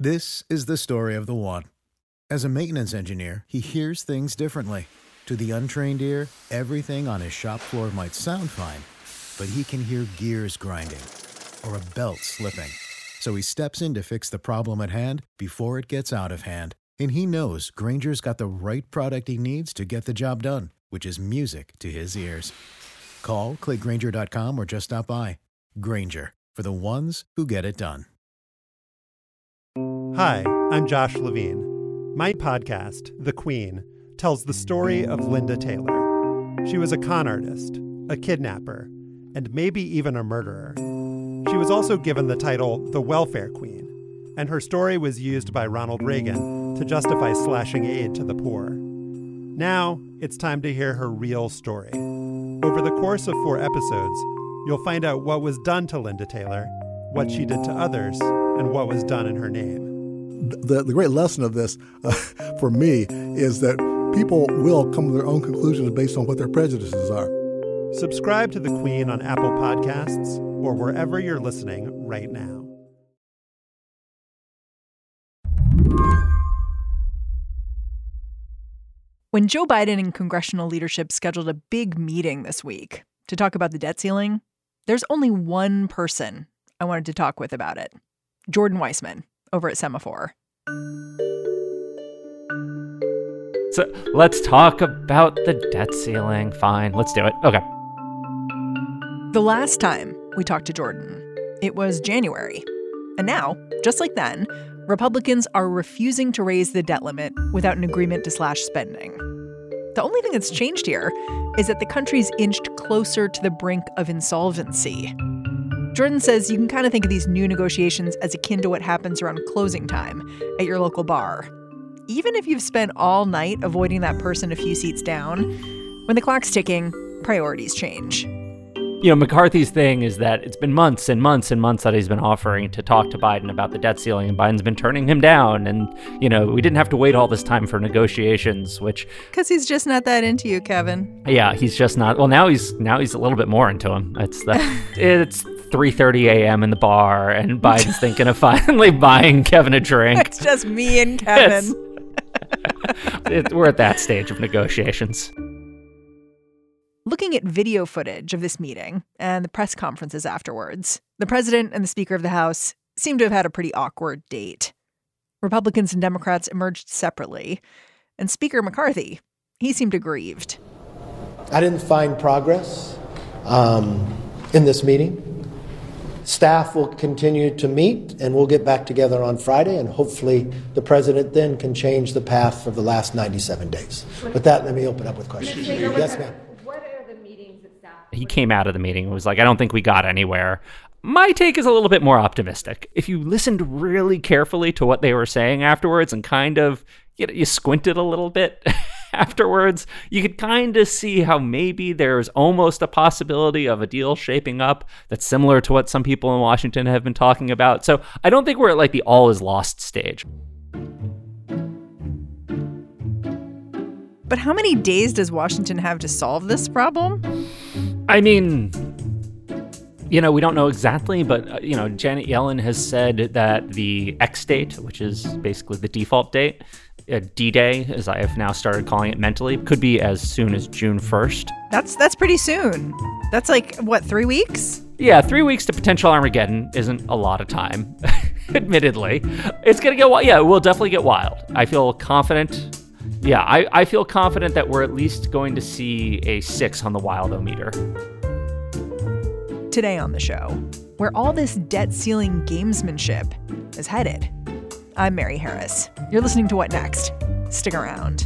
This is the story of the one. As a maintenance engineer, he hears things differently. To the untrained ear, everything on his shop floor might sound fine, but he can hear gears grinding or a belt slipping. So he steps in to fix the problem at hand before it gets out of hand. And he knows Grainger's got the right product he needs to get the job done, which is music to his ears. Call, click Grainger.com, or just stop by. Grainger, for the ones who get it done. Hi, I'm Josh Levine. My podcast, The Queen, tells the story of Linda Taylor. She was a con artist, a kidnapper, and maybe even a murderer. She was also given the title the Welfare Queen, and her story was used by Ronald Reagan to justify slashing aid to the poor. Now, it's time to hear her real story. Over the course of 4 episodes, you'll find out what was done to Linda Taylor, what she did to others, and what was done in her name. The great lesson of this, for me, is that people will come to their own conclusions based on what their prejudices are. Subscribe to The Queen on Apple Podcasts or wherever you're listening right now. When Joe Biden and congressional leadership scheduled a big meeting this week to talk about the debt ceiling, there's only one person I wanted to talk with about it. Jordan Weissmann over at Semafor. So let's talk about the debt ceiling. Fine, let's do it. Okay. The last time we talked to Jordan, it was January. And now, just like then, Republicans are refusing to raise the debt limit without an agreement to slash spending. The only thing that's changed here is that the country's inched closer to the brink of insolvency. Jordan says you can kind of think of these new negotiations as akin to what happens around closing time at your local bar. Even if you've spent all night avoiding that person a few seats down, when the clock's ticking, priorities change. You know, McCarthy's thing is that it's been months and months and months that he's been offering to talk to Biden about the debt ceiling, and Biden's been turning him down. And, you know, we didn't have to wait all this time for negotiations, which... Because he's just not that into you, Kevin. Yeah, he's just not. Well, now he's a little bit more into him. It's 3:30 a.m. in the bar, and Biden's thinking of finally buying Kevin a drink. It's just me and Kevin. We're at that stage of negotiations. Looking at video footage of this meeting and the press conferences afterwards, the president and the Speaker of the House seem to have had a pretty awkward date. Republicans and Democrats emerged separately, and Speaker McCarthy, he seemed aggrieved. I didn't find progress in this meeting. Staff will continue to meet, and we'll get back together on Friday, and hopefully the president then can change the path for the last 97 days. With that, let me open up with questions. Yes, ma'am. He came out of the meeting and was like, I don't think we got anywhere. My take is a little bit more optimistic. If you listened really carefully to what they were saying afterwards and kind of, you squinted a little bit afterwards, you could kind of see how maybe there's almost a possibility of a deal shaping up that's similar to what some people in Washington have been talking about. So I don't think we're at like the all is lost stage. But how many days does Washington have to solve this problem? I mean, you know, we don't know exactly, but, you know, Janet Yellen has said that the X date, which is basically the default date, D-Day, as I have now started calling it mentally, could be as soon as June 1st. That's pretty soon. That's like, what, 3 weeks? Yeah, 3 weeks to potential Armageddon isn't a lot of time, admittedly. It's going to get wild. Yeah, it will definitely get wild. I feel confident. Yeah, I feel confident that we're at least going to see a 6 on the wild-o-meter. Today on the show, where all this debt ceiling gamesmanship is headed. I'm Mary Harris. You're listening to What Next? Stick around.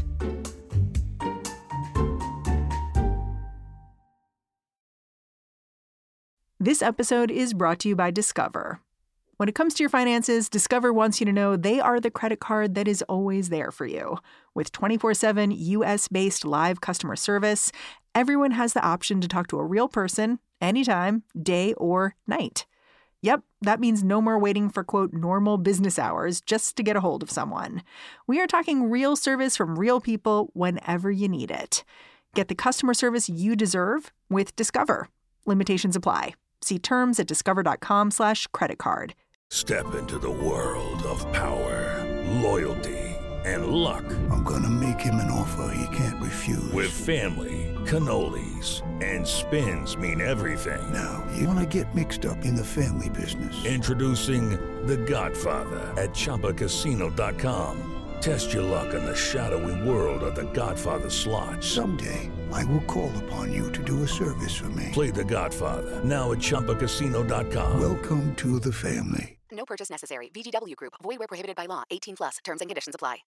This episode is brought to you by Discover. When it comes to your finances, Discover wants you to know they are the credit card that is always there for you. With 24/7 U.S.-based live customer service, everyone has the option to talk to a real person anytime, day or night. Yep, that means no more waiting for, quote, normal business hours just to get a hold of someone. We are talking real service from real people whenever you need it. Get the customer service you deserve with Discover. Limitations apply. See terms at discover.com/creditcard. Step into the world of of power, loyalty, and luck. I'm gonna make him an offer he can't refuse. With family, cannolis, and spins mean everything. Now, you wanna get mixed up in the family business. Introducing The Godfather at ChumbaCasino.com. Test your luck in the shadowy world of The Godfather slot. Someday, I will call upon you to do a service for me. Play The Godfather, now at ChumbaCasino.com. Welcome to the family. No purchase necessary. VGW Group. Void where prohibited by law. 18+. Terms and conditions apply.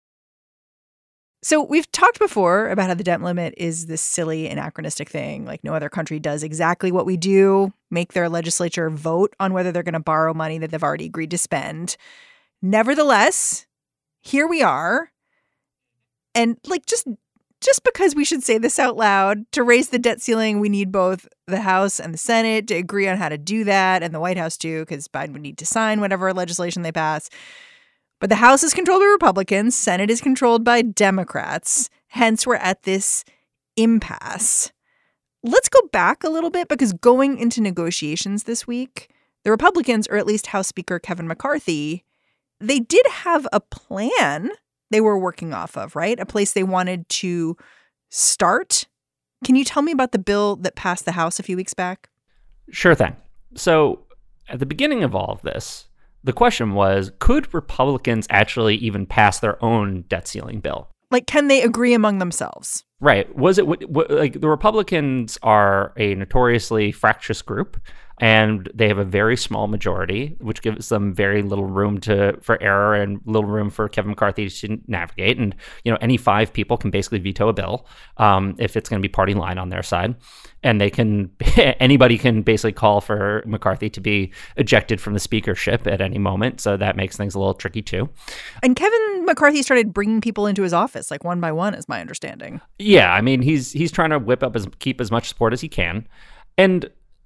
So we've talked before about how the debt limit is this silly, anachronistic thing. Like no other country does exactly what we do, make their legislature vote on whether they're going to borrow money that they've already agreed to spend. Nevertheless, here we are. And like just because we should say this out loud, to raise the debt ceiling, we need both the House and the Senate to agree on how to do that, and the White House too, because Biden would need to sign whatever legislation they pass. But the House is controlled by Republicans, Senate is controlled by Democrats. Hence, we're at this impasse. Let's go back a little bit, because going into negotiations this week, the Republicans, or at least House Speaker Kevin McCarthy, they did have a plan they were working off of, right? A place they wanted to start. Can you tell me about the bill that passed the House a few weeks back? Sure thing. So at the beginning of all of this, the question was, could Republicans actually even pass their own debt ceiling bill? Like, can they agree among themselves? Right. Was it like the Republicans are a notoriously fractious group, and they have a very small majority, which gives them very little room for error and little room for Kevin McCarthy to navigate. And, any 5 people can basically veto a bill if it's going to be party line on their side. And anybody can basically call for McCarthy to be ejected from the speakership at any moment. So that makes things a little tricky too. And Kevin McCarthy started bringing people into his office, like one by one, is my understanding. Yeah, I mean, he's trying to keep as much support as he can. And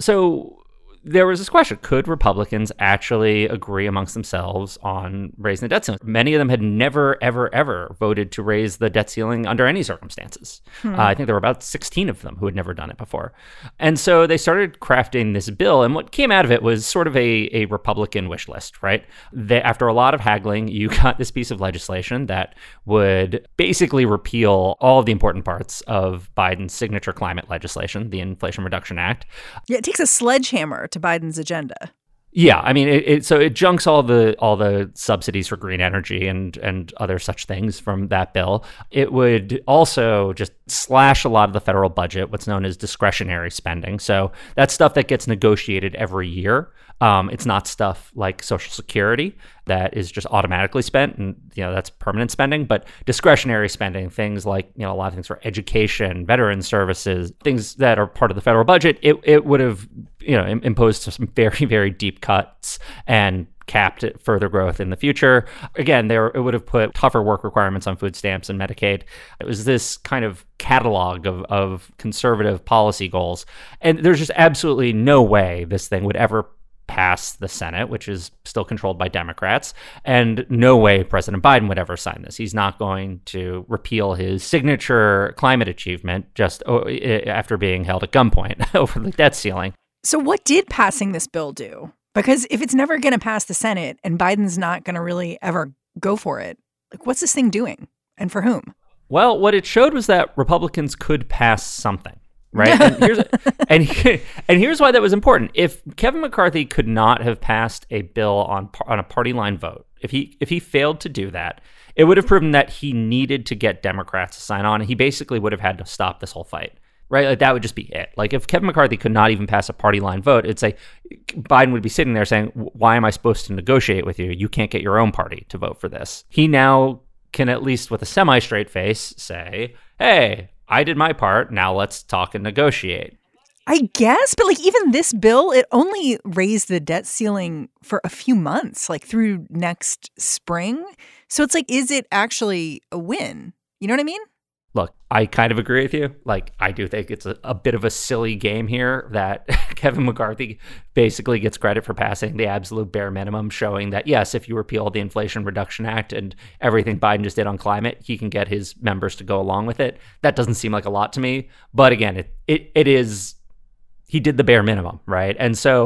so there was this question, could Republicans actually agree amongst themselves on raising the debt ceiling? Many of them had never, ever, ever voted to raise the debt ceiling under any circumstances. I think there were about 16 of them who had never done it before. And so they started crafting this bill, and what came out of it was sort of a Republican wish list, right? After a lot of haggling, you got this piece of legislation that would basically repeal all of the important parts of Biden's signature climate legislation, the Inflation Reduction Act. Yeah, it takes a sledgehammer to Biden's agenda. So it junks all the subsidies for green energy and other such things from that bill. It would also just slash a lot of the federal budget, what's known as discretionary spending. So that's stuff that gets negotiated every year. It's not stuff like Social Security that is just automatically spent, and that's permanent spending. But discretionary spending, things like a lot of things for education, veteran services, things that are part of the federal budget, it would have imposed some very, very deep cuts and capped further growth in the future. Again, it would have put tougher work requirements on food stamps and Medicaid. It was this kind of catalog of conservative policy goals, and there's just absolutely no way this thing would ever pass the Senate, which is still controlled by Democrats, and no way President Biden would ever sign this. He's not going to repeal his signature climate achievement just after being held at gunpoint over the debt ceiling. So what did passing this bill do? Because if it's never going to pass the Senate and Biden's not going to really ever go for it, like what's this thing doing and for whom? Well, what it showed was that Republicans could pass something. Right. And here's why that was important. If Kevin McCarthy could not have passed a bill on a party line vote, if he failed to do that, it would have proven that he needed to get Democrats to sign on. And he basically would have had to stop this whole fight. Right. Like that would just be it. Like if Kevin McCarthy could not even pass a party line vote, it's like Biden would be sitting there saying, why am I supposed to negotiate with you? You can't get your own party to vote for this. He now can, at least with a semi-straight face, say, hey, I did my part. Now let's talk and negotiate. I guess, but like even this bill, it only raised the debt ceiling for a few months, like through next spring. So it's like, is it actually a win? You know what I mean? Look, I kind of agree with you. Like, I do think it's a bit of a silly game here that Kevin McCarthy basically gets credit for passing the absolute bare minimum, showing that, yes, if you repeal the Inflation Reduction Act and everything Biden just did on climate, he can get his members to go along with it. That doesn't seem like a lot to me. But again, it is, he did the bare minimum, right? And so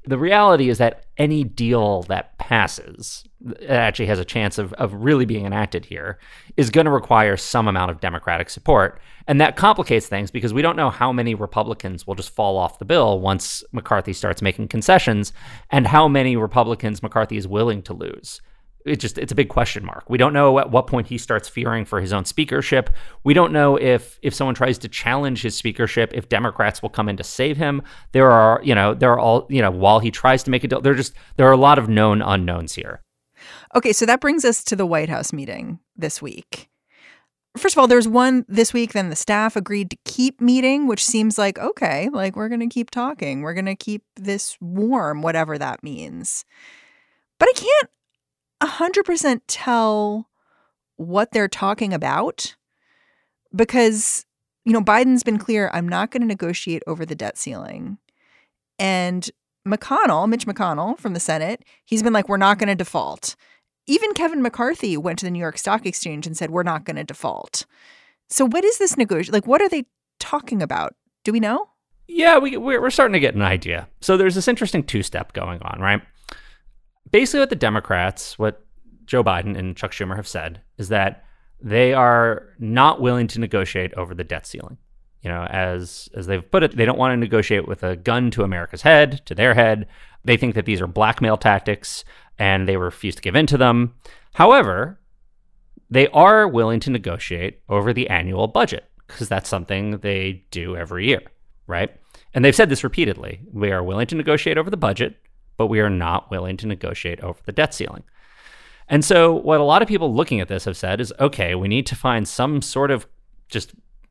The reality is that any deal that passes, that actually has a chance of really being enacted here, is going to require some amount of Democratic support. And that complicates things because we don't know how many Republicans will just fall off the bill once McCarthy starts making concessions, and how many Republicans McCarthy is willing to lose. It's a big question mark. We don't know at what point he starts fearing for his own speakership. We don't know if someone tries to challenge his speakership, if Democrats will come in to save him. There are all, while he tries to make a deal, there are a lot of known unknowns here. Okay, so that brings us to the White House meeting this week. First of all, there's one this week, then the staff agreed to keep meeting, which seems like, okay, like we're going to keep talking. We're going to keep this warm, whatever that means. But I can't 100% tell what they're talking about because, Biden's been clear, I'm not going to negotiate over the debt ceiling. And Mitch McConnell from the Senate, he's been like, we're not going to default. Even Kevin McCarthy went to the New York Stock Exchange and said, we're not going to default. So what is this negotiation? Like, what are they talking about? Do we know? Yeah, we're starting to get an idea. So there's this interesting two-step going on, right? Basically, what the Democrats, what Joe Biden and Chuck Schumer have said is that they are not willing to negotiate over the debt ceiling. As they've put it, they don't want to negotiate with a gun to America's head, to their head. They think that these are blackmail tactics, and they refuse to give in to them. However, they are willing to negotiate over the annual budget because that's something they do every year, right? And they've said this repeatedly. We are willing to negotiate over the budget, but we are not willing to negotiate over the debt ceiling. And so what a lot of people looking at this have said is, okay, we need to find some sort of just,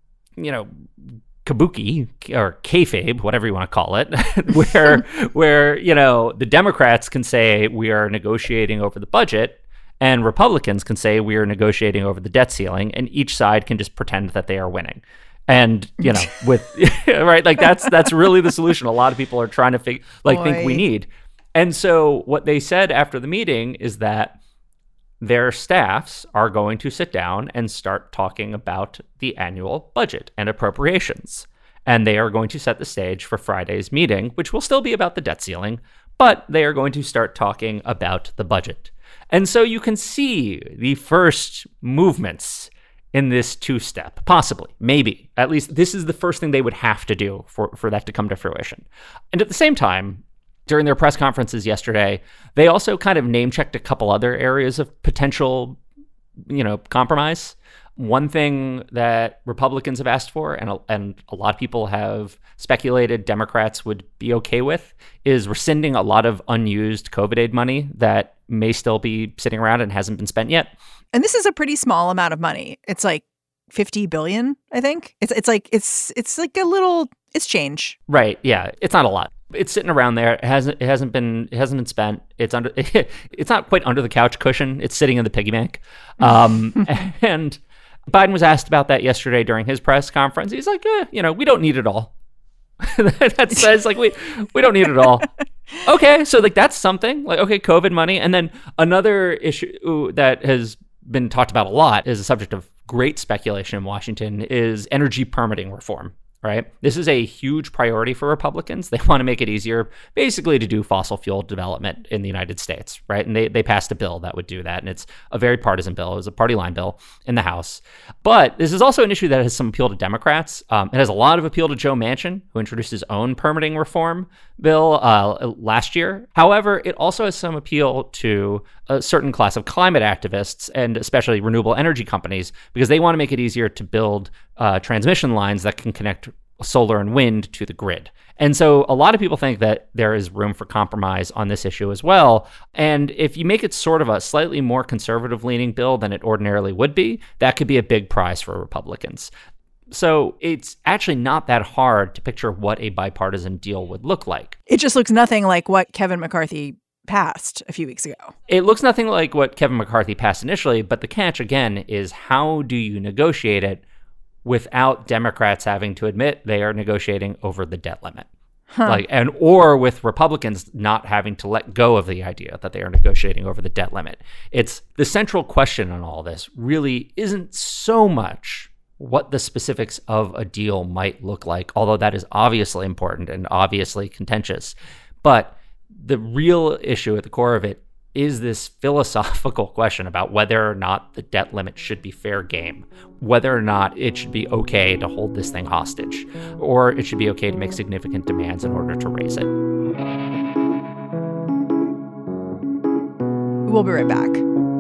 kabuki or kayfabe, whatever you want to call it, where the Democrats can say we are negotiating over the budget and Republicans can say we are negotiating over the debt ceiling, and each side can just pretend that they are winning. And, with right, like that's really the solution a lot of people are trying to think we need. And so what they said after the meeting is that their staffs are going to sit down and start talking about the annual budget and appropriations. And they are going to set the stage for Friday's meeting, which will still be about the debt ceiling, but they are going to start talking about the budget. And so you can see the first movements in this two-step, possibly, maybe. At least this is the first thing they would have to do for that to come to fruition. And at the same time, during their press conferences yesterday, they also kind of name-checked a couple other areas of potential, compromise. One thing that Republicans have asked for, and a lot of people have speculated Democrats would be okay with, is rescinding a lot of unused COVID aid money that may still be sitting around and hasn't been spent yet. And this is a pretty small amount of money. It's like $50 billion, I think. It's like a little, it's change. Right. Yeah. It's not a lot. It's sitting around there. It hasn't been spent. It's not quite under the couch cushion. It's sitting in the piggy bank. And Biden was asked about that yesterday during his press conference. He's like, we don't need it all. That says like we don't need it all. Okay, so like that's something. Like, okay, COVID money. And then another issue that has been talked about a lot is a subject of great speculation in Washington is energy permitting reform. Right? This is a huge priority for Republicans. They want to make it easier, basically, to do fossil fuel development in the United States, right? And they passed a bill that would do that. And it's a very partisan bill. It was a party line bill in the House. But this is also an issue that has some appeal to Democrats. It has a lot of appeal to Joe Manchin, who introduced his own permitting reform bill last year. However, it also has some appeal to a certain class of climate activists and especially renewable energy companies, because they want to make it easier to build transmission lines that can connect solar and wind to the grid. And so a lot of people think that there is room for compromise on this issue as well. And if you make it sort of a slightly more conservative leaning bill than it ordinarily would be, that could be a big prize for Republicans. So it's actually not that hard to picture what a bipartisan deal would look like. It just looks nothing like what Kevin McCarthy passed a few weeks ago. It looks nothing like what Kevin McCarthy passed initially, but the catch again is how do you negotiate it without Democrats having to admit they are negotiating over the debt limit? Or with Republicans not having to let go of the idea that they are negotiating over the debt limit. It's the central question on all this really isn't so much what the specifics of a deal might look like, although that is obviously important and obviously contentious. But The real issue at the core of it is this philosophical question about whether or not the debt limit should be fair game, whether or not it should be okay to hold this thing hostage, or it should be okay to make significant demands in order to raise it. We'll be right back.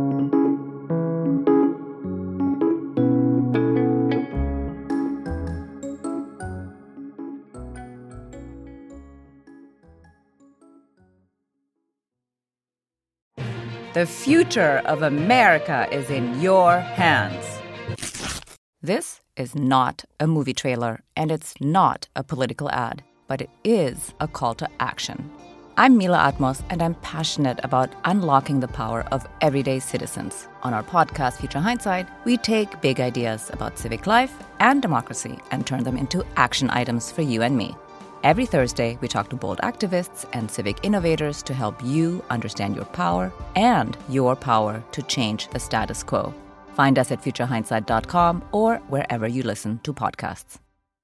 The future of America is in your hands. This is not a movie trailer, and it's not a political ad, but it is a call to action. I'm Mila Atmos, and I'm passionate about unlocking the power of everyday citizens. On our podcast, Future Hindsight, we take big ideas about civic life and democracy and turn them into action items for you and me. Every Thursday, we talk to bold activists and civic innovators to help you understand your power and your power to change the status quo. Find us at futurehindsight.com or wherever you listen to podcasts.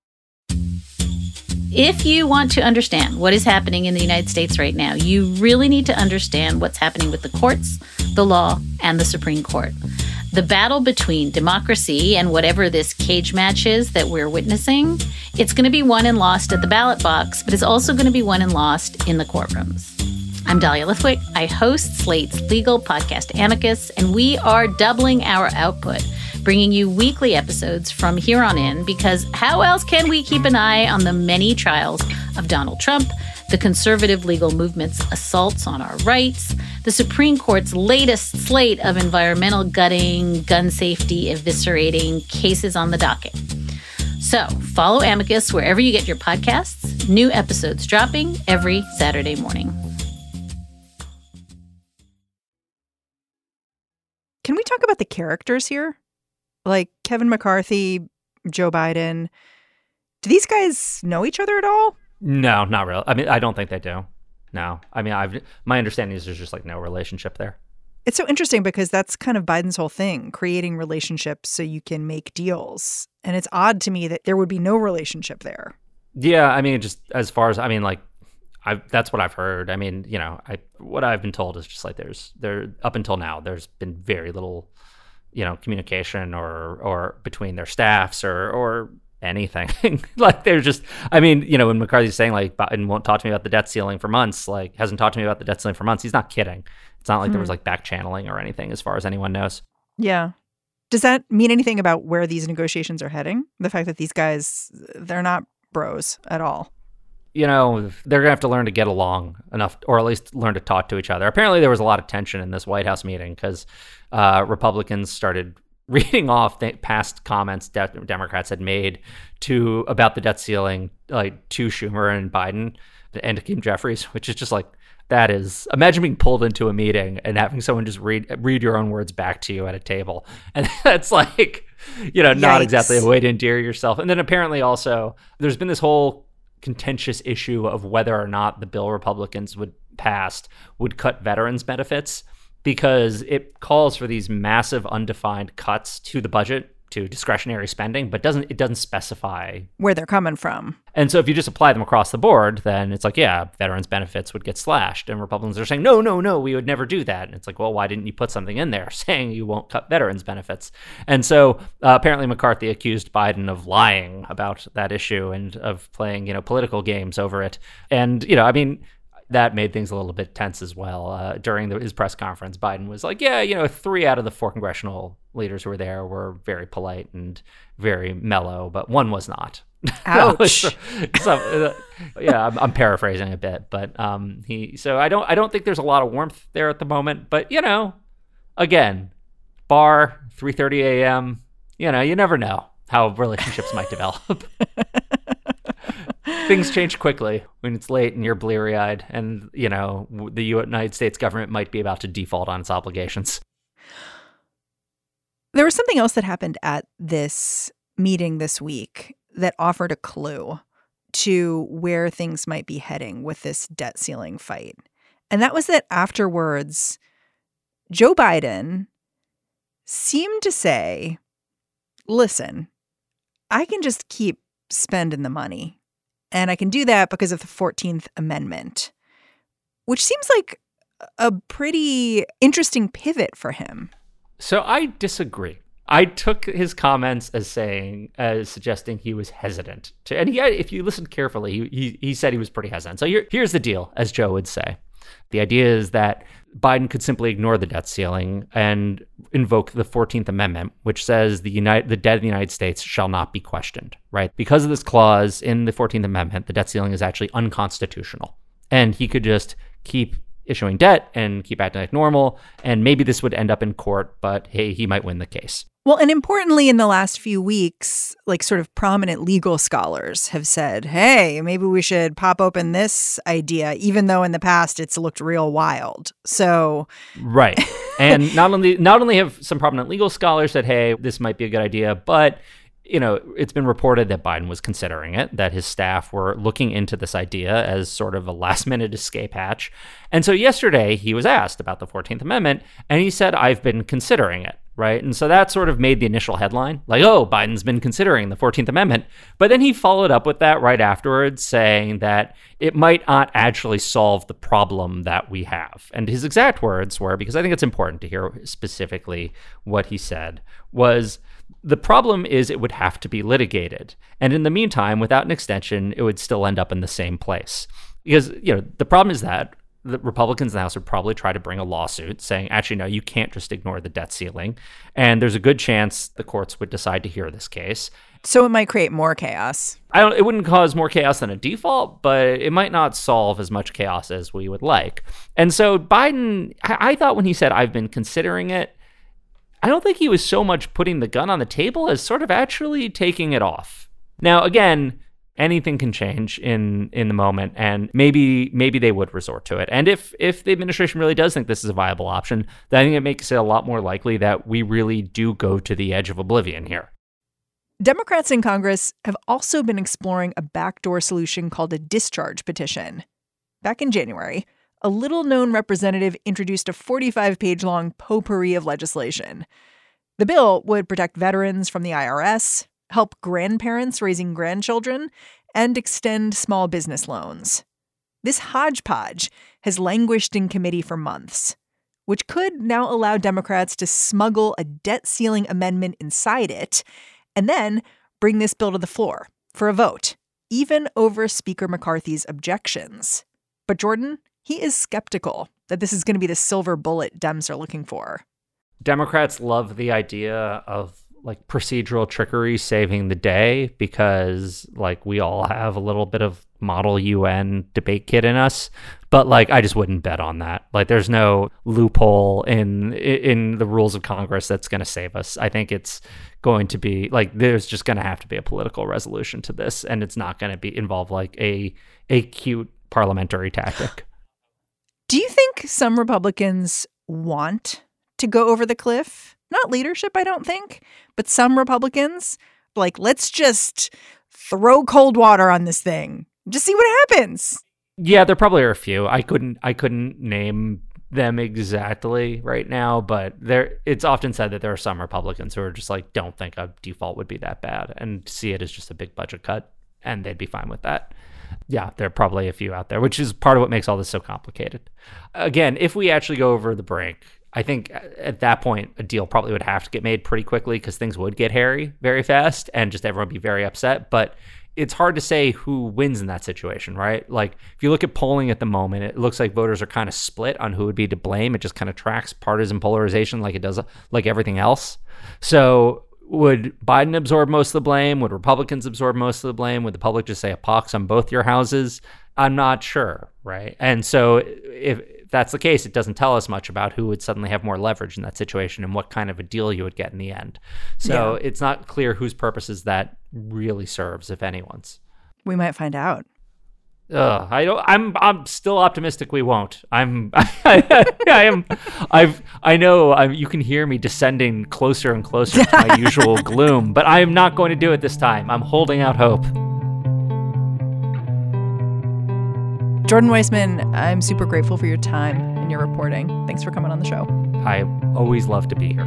If you want to understand what is happening in the United States right now, you really need to understand what's happening with the courts, the law, and the Supreme Court. The battle between democracy and whatever this cage match is that we're witnessing, it's going to be won and lost at the ballot box, but it's also going to be won and lost in the courtrooms. I'm Dahlia Lithwick. I host Slate's legal podcast Amicus, and we are doubling our output, bringing you weekly episodes from here on in, because how else can we keep an eye on the many trials of Donald Trump, the conservative legal movement's assaults on our rights, the Supreme Court's latest slate of environmental gutting, gun safety eviscerating cases on the docket. So follow Amicus wherever you get your podcasts. New episodes dropping every Saturday morning. Can we talk about the characters here? Like Kevin McCarthy, Joe Biden. Do these guys know each other at all? No, not really. I mean, I don't think they do. No. I mean, my understanding is there's just like no relationship there. It's so interesting because that's kind of Biden's whole thing, creating relationships so you can make deals. And it's odd to me that there would be no relationship there. Yeah, I mean, just as far as, I mean, like, that's what I've heard. I mean, you know, what I've been told is just like up until now, there's been very little, you know, communication or between their staffs or anything. Like, they're just, I mean, you know, when McCarthy's saying like Biden won't talk to me about the debt ceiling for months, like hasn't talked to me about the debt ceiling for months, he's not kidding. It's not like there was like back channeling or anything as far as anyone knows. Yeah. Does that mean anything about where these negotiations are heading? The fact that these guys, they're not bros at all. You know, they're going to have to learn to get along enough, or at least learn to talk to each other. Apparently, there was a lot of tension in this White House meeting because Republicans started reading off past comments Democrats had made about the debt ceiling, like to Schumer and Biden and Hakeem Jeffries, which is just like, that is, imagine being pulled into a meeting and having someone just read your own words back to you at a table. And that's like, you know, not exactly a way to endear yourself. And then apparently also, there's been this whole contentious issue of whether or not the bill Republicans would cut veterans benefits, because it calls for these massive undefined cuts to the budget, to discretionary spending, but it doesn't specify where they're coming from. And so if you just apply them across the board, then it's like, yeah, veterans benefits would get slashed. And Republicans are saying, no, we would never do that. And it's like, well, why didn't you put something in there saying you won't cut veterans benefits? And so apparently McCarthy accused Biden of lying about that issue and of playing, you know, political games over it. And, you know, I mean, that made things a little bit tense as well. During his press conference, Biden was like, yeah, you know, 3 out of the 4 congressional leaders who were there were very polite and very mellow, but one was not. Ouch. Yeah, I'm paraphrasing a bit, but so I don't think there's a lot of warmth there at the moment, but you know, again, bar 3:30 a.m., you know, you never know how relationships might develop. Things change quickly when it's late and you're bleary-eyed, and you know, the United States government might be about to default on its obligations. There was something else that happened at this meeting this week that offered a clue to where things might be heading with this debt ceiling fight. And that was that afterwards, Joe Biden seemed to say, listen, I can just keep spending the money. And I can do that because of the 14th Amendment. which seems like a pretty interesting pivot for him. So I disagree. I took his comments as suggesting he was hesitant to, and if you listen carefully, he said he was pretty hesitant. So here's the deal, as Joe would say. The idea is that Biden could simply ignore the debt ceiling and invoke the 14th Amendment, which says the debt of the United States shall not be questioned, right? Because of this clause in the 14th Amendment, the debt ceiling is actually unconstitutional. And he could just keep issuing debt and keep acting like normal, and maybe this would end up in court, but hey, he might win the case. Well, and importantly, in the last few weeks, like sort of prominent legal scholars have said, hey, maybe we should pop open this idea, even though in the past it's looked real wild. So right. And not only have some prominent legal scholars said, hey, this might be a good idea, but it's been reported that Biden was considering it, that his staff were looking into this idea as sort of a last-minute escape hatch. And so yesterday he was asked about the 14th Amendment, and he said, I've been considering it, right? And so that sort of made the initial headline, like, oh, Biden's been considering the 14th Amendment. But then he followed up with that right afterwards, saying that it might not actually solve the problem that we have. And his exact words were, because I think it's important to hear specifically what he said, was, the problem is it would have to be litigated. And in the meantime, without an extension, it would still end up in the same place. Because, the problem is that the Republicans in the House would probably try to bring a lawsuit saying, actually, no, you can't just ignore the debt ceiling. And there's a good chance the courts would decide to hear this case. So it might create more chaos. It wouldn't cause more chaos than a default, but it might not solve as much chaos as we would like. And so Biden, I thought when he said, I've been considering it, I don't think he was so much putting the gun on the table as sort of actually taking it off. Now, again, anything can change in the moment, and maybe they would resort to it. And if the administration really does think this is a viable option, then I think it makes it a lot more likely that we really do go to the edge of oblivion here. Democrats in Congress have also been exploring a backdoor solution called a discharge petition. Back in January, a little-known representative introduced a 45-page-long potpourri of legislation. The bill would protect veterans from the IRS, help grandparents raising grandchildren, and extend small business loans. This hodgepodge has languished in committee for months, which could now allow Democrats to smuggle a debt ceiling amendment inside it and then bring this bill to the floor for a vote, even over Speaker McCarthy's objections. But Jordan, he is skeptical that this is going to be the silver bullet Dems are looking for. Democrats love the idea of procedural trickery saving the day because we all have a little bit of model UN debate kit in us. But I just wouldn't bet on that. There's no loophole in the rules of Congress that's going to save us. I think it's going to be there's just going to have to be a political resolution to this, and it's not going to involve a cute parliamentary tactic. Do you think some Republicans want to go over the cliff? Not leadership, I don't think, but some Republicans, let's just throw cold water on this thing. Just see what happens. Yeah, there probably are a few. I couldn't name them exactly right now, but it's often said that there are some Republicans who are just don't think a default would be that bad and see it as just a big budget cut, and they'd be fine with that. Yeah, there are probably a few out there, which is part of what makes all this so complicated. Again, if we actually go over the brink, I think at that point, a deal probably would have to get made pretty quickly because things would get hairy very fast and just everyone would be very upset. But it's hard to say who wins in that situation, right? If you look at polling at the moment, it looks like voters are kind of split on who would be to blame. It just kind of tracks partisan polarization like it does like everything else. So would Biden absorb most of the blame? Would Republicans absorb most of the blame? Would the public just say a pox on both your houses? I'm not sure, right? And so if that's the case, it doesn't tell us much about who would suddenly have more leverage in that situation and what kind of a deal you would get in the end. So It's not clear whose purposes that really serves, if anyone's. We might find out. I'm still optimistic we won't. I know you can hear me descending closer and closer to my usual gloom, but I am not going to do it this time. I'm holding out hope. Jordan Weissmann, I'm super grateful for your time and your reporting. Thanks for coming on the show. I always love to be here.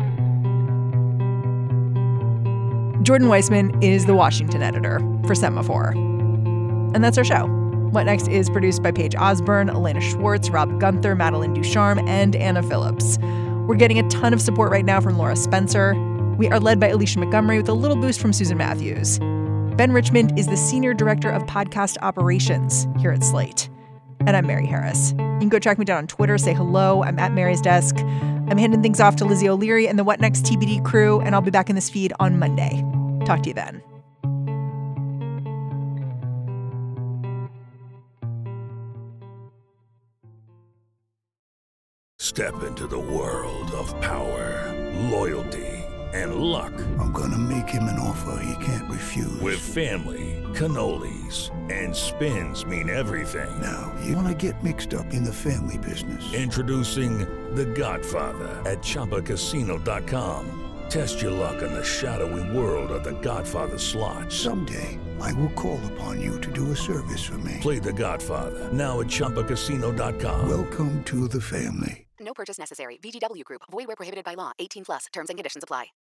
Jordan Weissmann is the Washington editor for Semaphore. And that's our show. What Next is produced by Paige Osborne, Elena Schwartz, Rob Gunther, Madeline Ducharme, and Anna Phillips. We're getting a ton of support right now from Laura Spencer. We are led by Alicia Montgomery with a little boost from Susan Matthews. Ben Richmond is the Senior Director of Podcast Operations here at Slate. And I'm Mary Harris. You can go track me down on Twitter, say hello. I'm at Mary's Desk. I'm handing things off to Lizzie O'Leary and the What Next TBD crew, and I'll be back in this feed on Monday. Talk to you then. Step into the world of power, loyalty, and luck. I'm gonna make him an offer he can't refuse. With family, cannolis, and spins mean everything. Now, you wanna get mixed up in the family business. Introducing The Godfather at ChumbaCasino.com. Test your luck in the shadowy world of The Godfather slot. Someday, I will call upon you to do a service for me. Play The Godfather, now at ChumbaCasino.com. Welcome to the family. No purchase necessary. VGW Group. Void where prohibited by law. 18+. Terms and conditions apply.